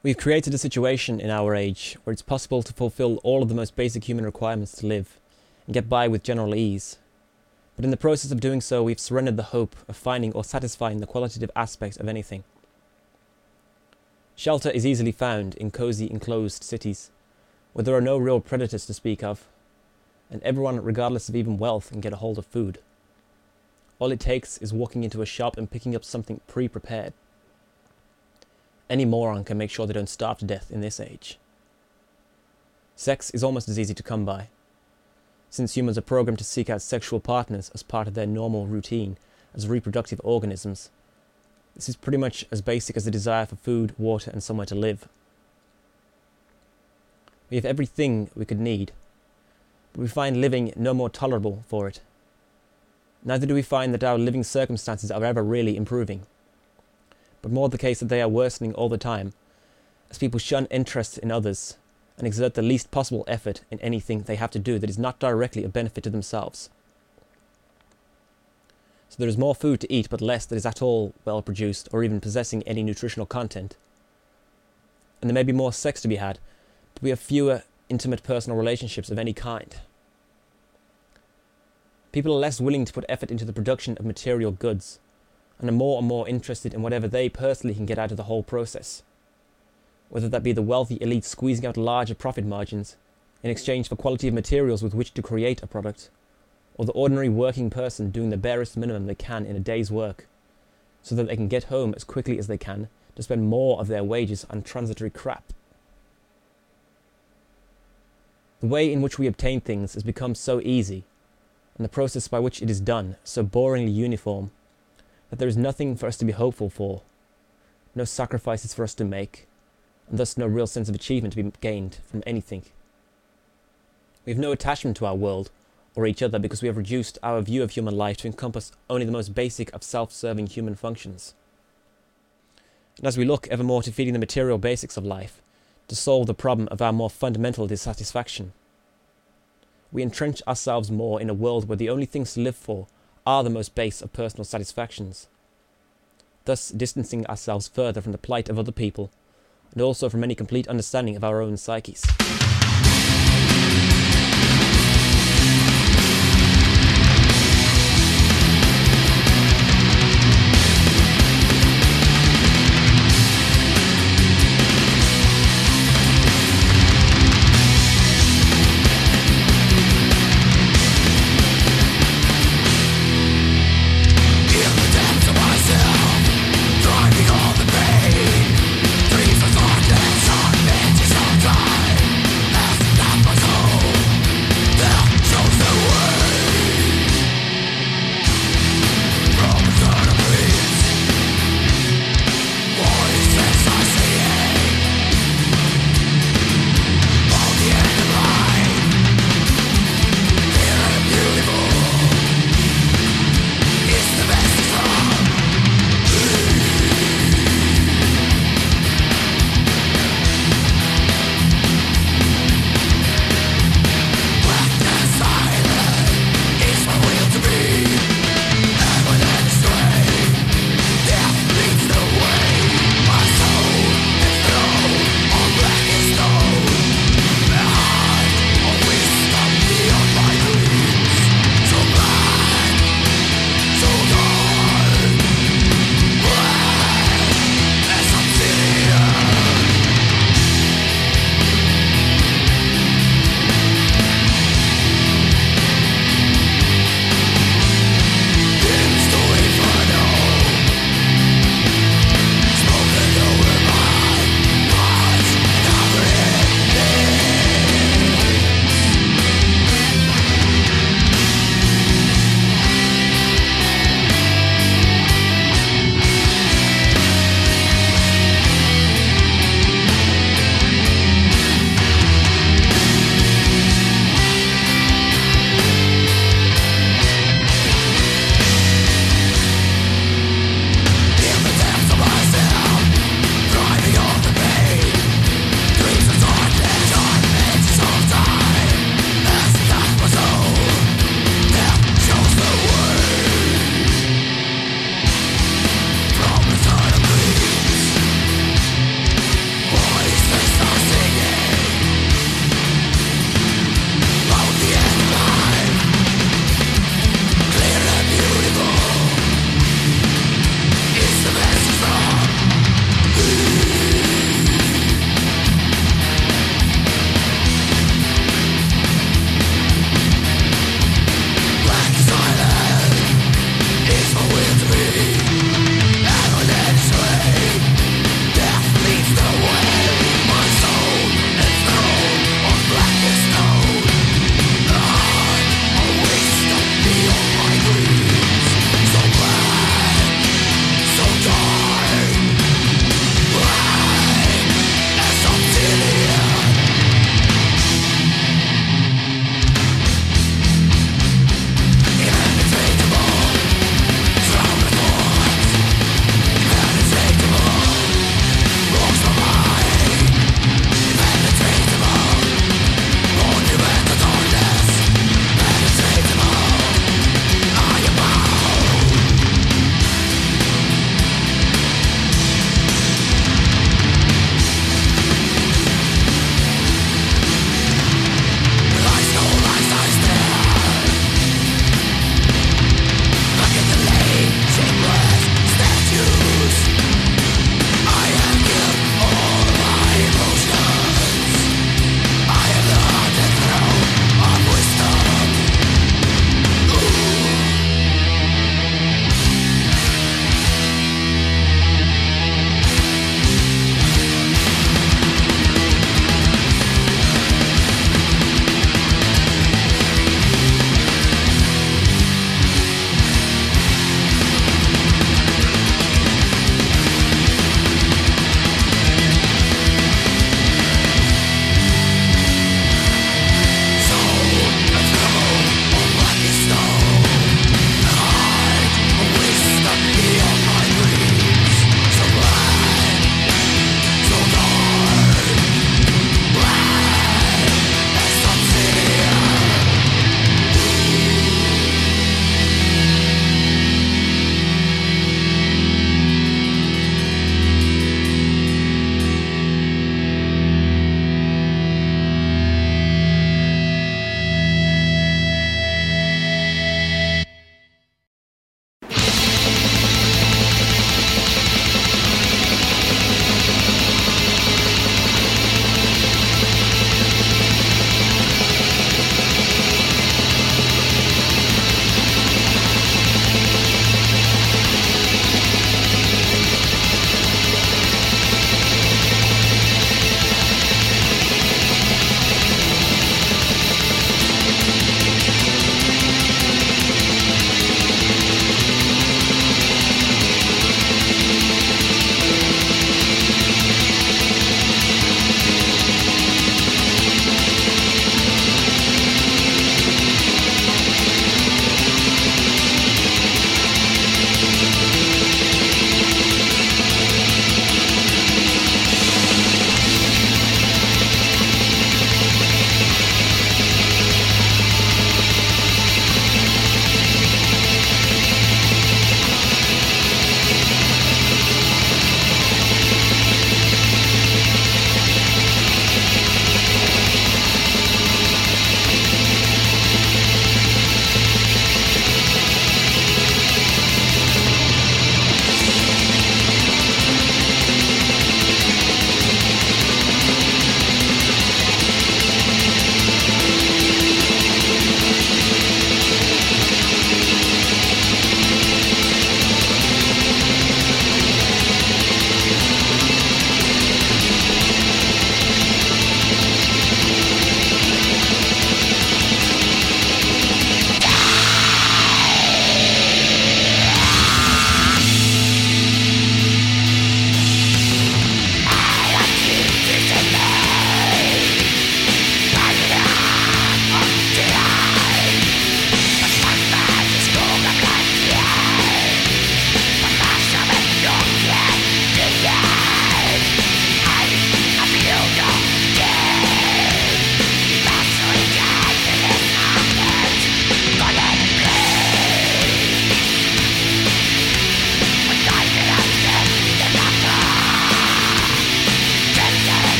We've created a situation in our age where it's possible to fulfill all of the most basic human requirements to live and get by with general ease. But in the process of doing so, we've surrendered the hope of finding or satisfying the qualitative aspect of anything. Shelter is easily found in cozy enclosed cities, where there are no real predators to speak of, and everyone, regardless of even wealth, can get a hold of food. All it takes is walking into a shop and picking up something pre-prepared. Any moron can make sure they don't starve to death in this age. Sex is almost as easy to come by. Since humans are programmed to seek out sexual partners as part of their normal routine as reproductive organisms, this is pretty much as basic as the desire for food, water, and somewhere to live. We have everything we could need, but we find living no more tolerable for it. Neither do we find that our living circumstances are ever really improving, but more the case that they are worsening all the time, as people shun interest in others and exert the least possible effort in anything they have to do that is not directly a benefit to themselves. So there is more food to eat, but less that is at all well produced or even possessing any nutritional content. And there may be more sex to be had, but we have fewer intimate personal relationships of any kind. People are less willing to put effort into the production of material goods, and are more interested in whatever they personally can get out of the whole process. Whether that be the wealthy elite squeezing out larger profit margins in exchange for quality of materials with which to create a product, or the ordinary working person doing the barest minimum they can in a day's work, so that they can get home as quickly as they can to spend more of their wages on transitory crap. The way in which we obtain things has become so easy, and the process by which it is done so boringly uniform, that there is nothing for us to be hopeful for, no sacrifices for us to make, and thus no real sense of achievement to be gained from anything. We have no attachment to our world or each other because we have reduced our view of human life to encompass only the most basic of self-serving human functions. And as we look ever more to feeding the material basics of life, to solve the problem of our more fundamental dissatisfaction, we entrench ourselves more in a world where the only things to live for are the most base of personal satisfactions, thus distancing ourselves further from the plight of other people, and also from any complete understanding of our own psyches. All the pain, dreams of darkness, on edges of time.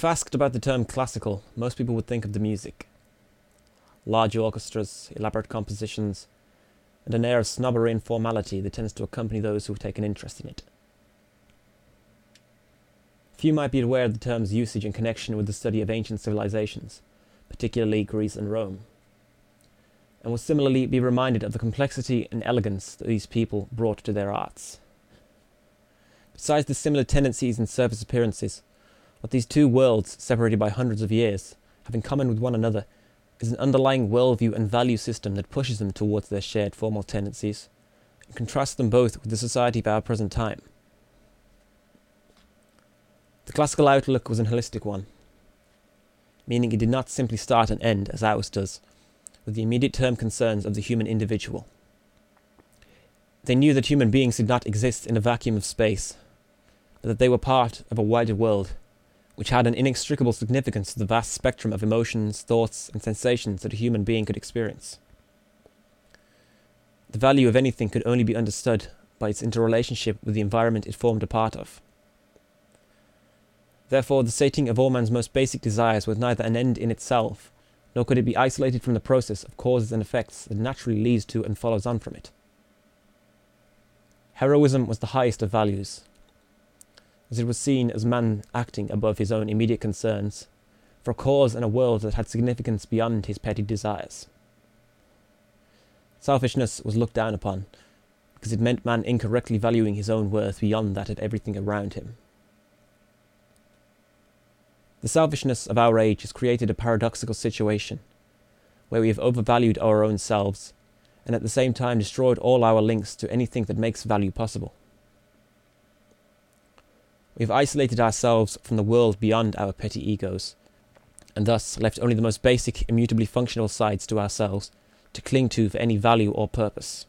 If asked about the term classical, most people would think of the music. Large orchestras, elaborate compositions, and an air of snobbery and formality that tends to accompany those who take an interest in it. Few might be aware of the term's usage in connection with the study of ancient civilizations, particularly Greece and Rome, and will similarly be reminded of the complexity and elegance that these people brought to their arts. Besides the similar tendencies and surface appearances, what these two worlds, separated by hundreds of years, have in common with one another is an underlying worldview and value system that pushes them towards their shared formal tendencies, and contrasts them both with the society of our present time. The classical outlook was an holistic one, meaning it did not simply start and end, as ours does, with the immediate term concerns of the human individual. They knew that human beings did not exist in a vacuum of space, but that they were part of a wider world, which had an inextricable significance to the vast spectrum of emotions, thoughts, and sensations that a human being could experience. The value of anything could only be understood by its interrelationship with the environment it formed a part of. Therefore, the sating of all man's most basic desires was neither an end in itself, nor could it be isolated from the process of causes and effects that naturally leads to and follows on from it. Heroism was the highest of values, as it was seen as man acting above his own immediate concerns, for a cause and a world that had significance beyond his petty desires. Selfishness was looked down upon, because it meant man incorrectly valuing his own worth beyond that of everything around him. The selfishness of our age has created a paradoxical situation, where we have overvalued our own selves, and at the same time destroyed all our links to anything that makes value possible. We have isolated ourselves from the world beyond our petty egos, and thus left only the most basic, immutably functional sides to ourselves to cling to for any value or purpose.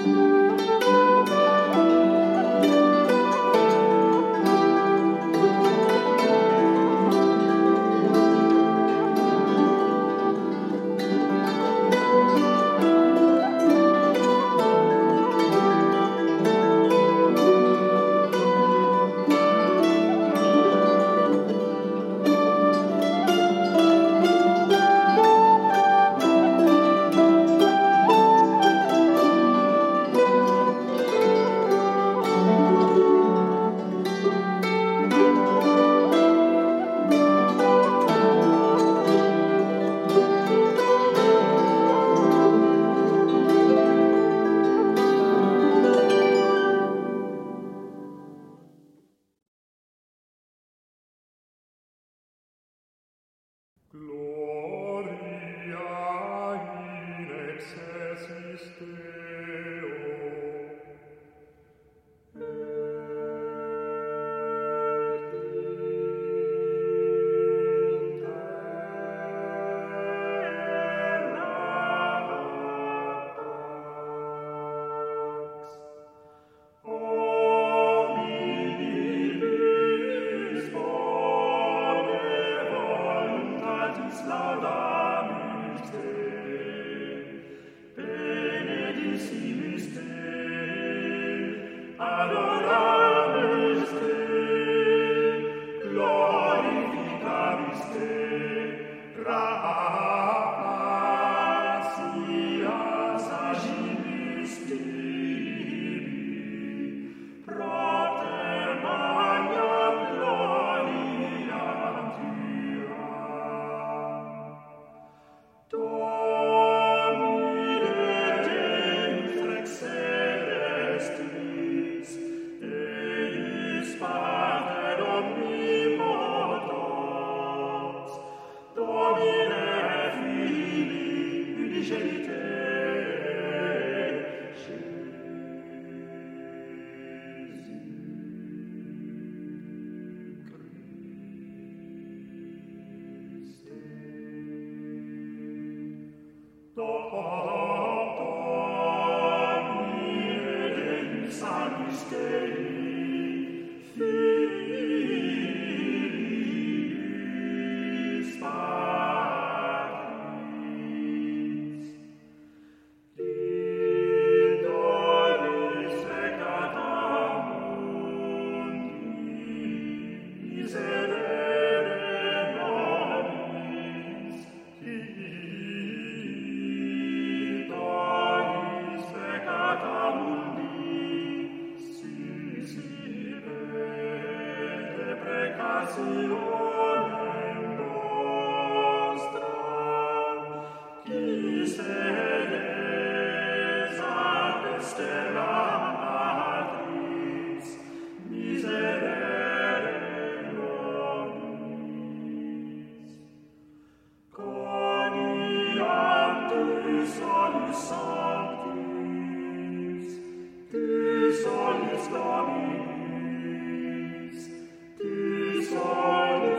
Dominis, tu solis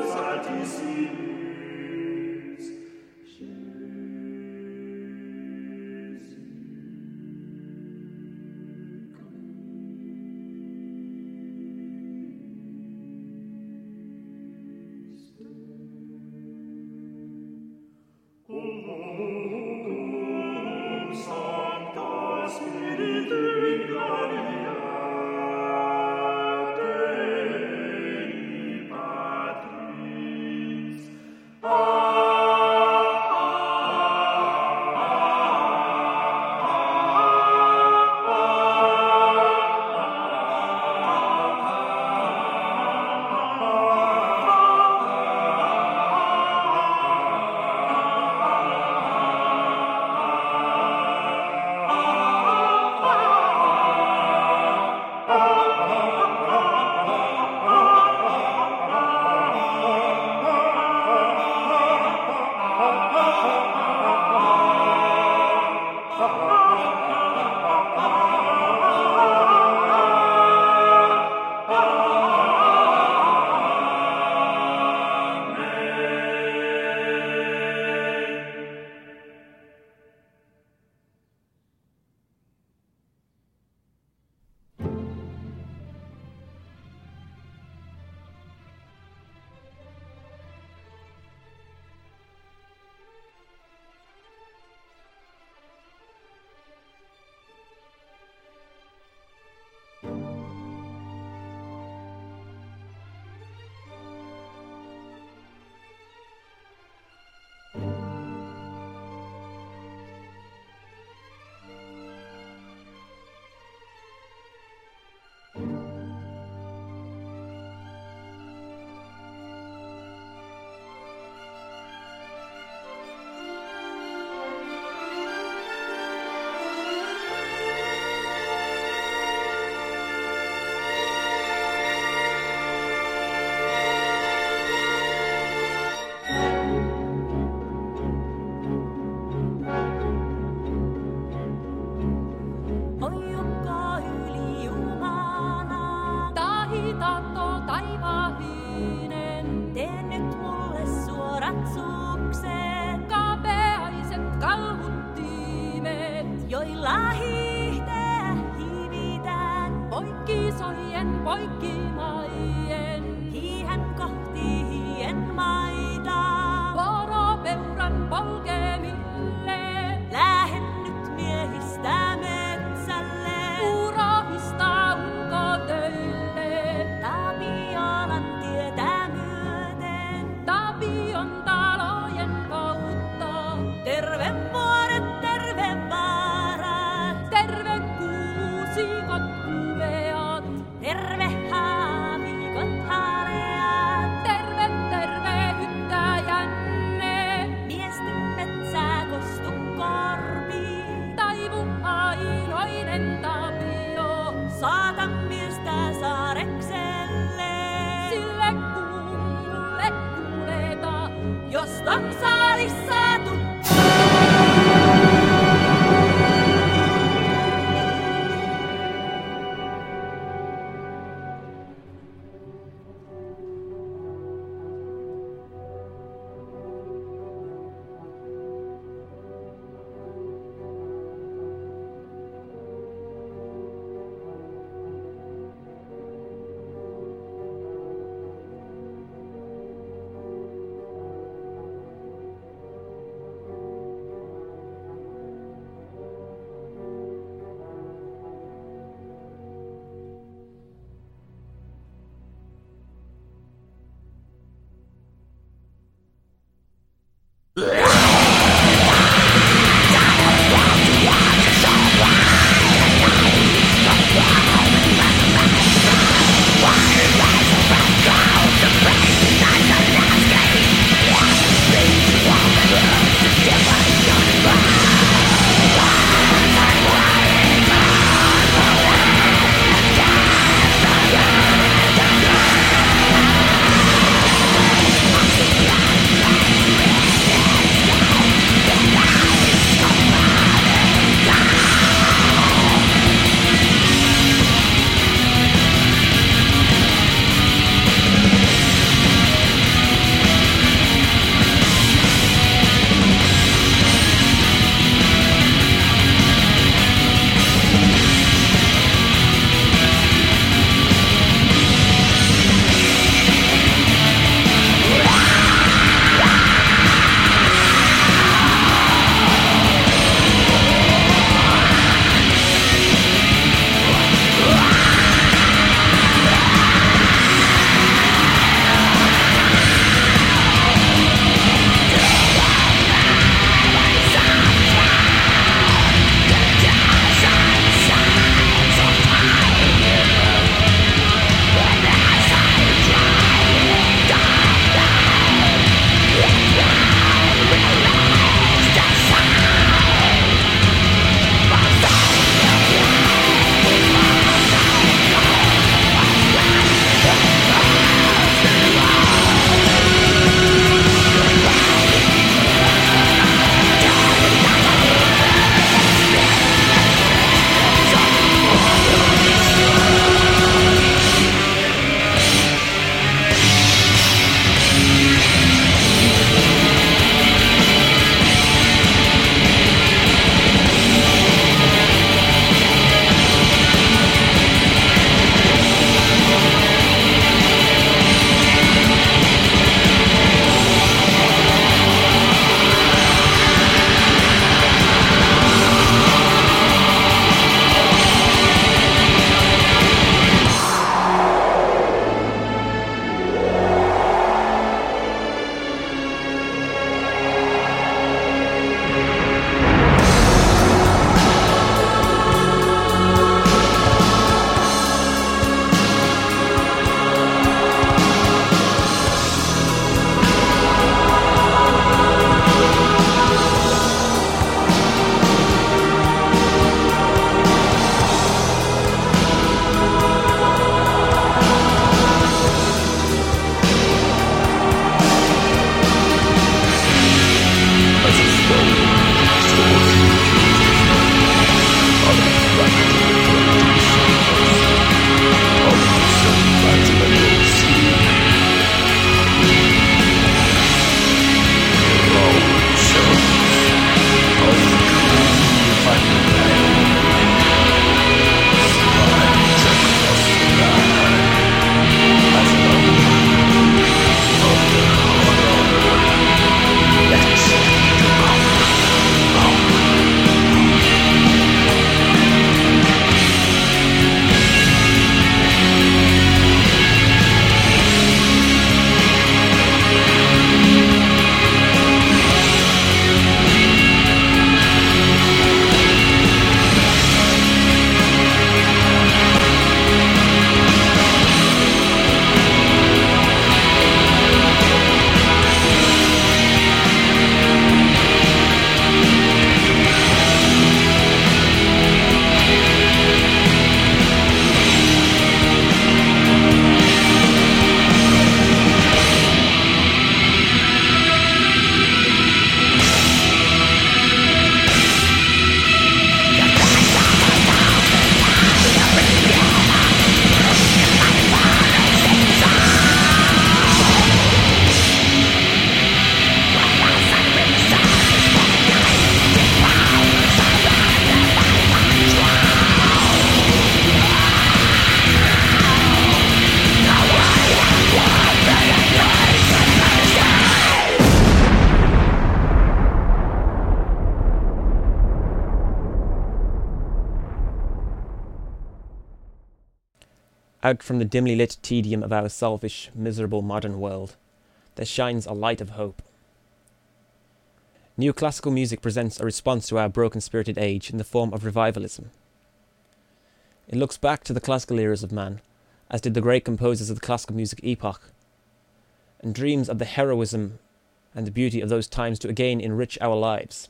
out from the dimly lit tedium of our selfish, miserable modern world, there shines a light of hope. Neoclassical music presents a response to our broken-spirited age in the form of revivalism. It looks back to the classical eras of man, as did the great composers of the classical music epoch, and dreams of the heroism and the beauty of those times to again enrich our lives.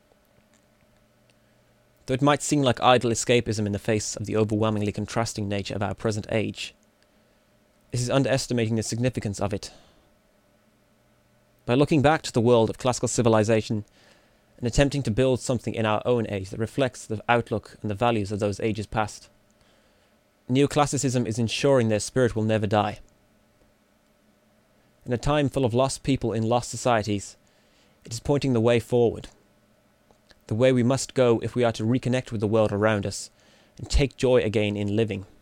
Though it might seem like idle escapism in the face of the overwhelmingly contrasting nature of our present age, this is underestimating the significance of it. By looking back to the world of classical civilization and attempting to build something in our own age that reflects the outlook and the values of those ages past, neoclassicism is ensuring their spirit will never die. In a time full of lost people in lost societies, it is pointing the way forward. The way we must go if we are to reconnect with the world around us and take joy again in living.